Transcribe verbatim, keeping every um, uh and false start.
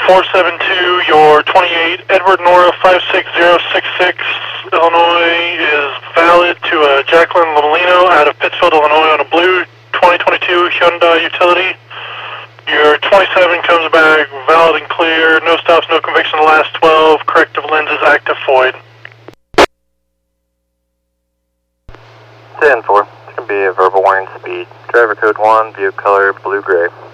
four seven two, your twenty-eight Edward Nora five six zero six six, Illinois is valid to uh, Jacqueline Lomolino out of Pittsfield, Illinois on a blue twenty twenty-two Hyundai Utility. Your twenty-seven comes back valid and clear, no stops, no conviction in the last twelve, corrective lenses active void. ten four, it's going to be a verbal warning speed. Driver code one, view color blue gray.